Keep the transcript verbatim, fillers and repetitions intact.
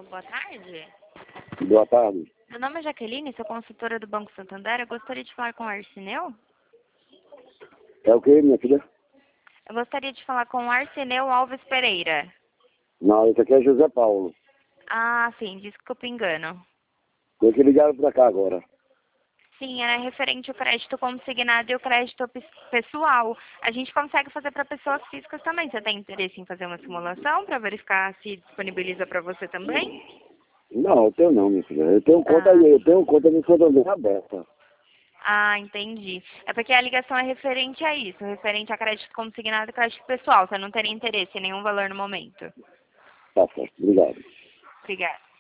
boa tarde. Boa tarde. Meu nome é Jaqueline, sou consultora do Banco Santander. Eu gostaria de falar com o Arseneu. É o que, minha filha? Eu gostaria de falar com o Arseneu Alves Pereira. Não, esse aqui é José Paulo. Ah, sim, desculpa o engano. Tem que ligar pra cá agora. Sim, era referente ao crédito consignado e o crédito pes- pessoal. A gente consegue fazer para pessoas físicas também. Você tem interesse em fazer uma simulação para verificar se disponibiliza para você também? Não, eu tenho não, minha filha. Eu tenho conta Ah. aí, eu tenho conta no Santander aberta. Ah, entendi. É porque a ligação é referente a isso, referente a crédito consignado e crédito pessoal. Você não teria interesse em nenhum valor no momento. Tá certo, obrigado. Obrigada.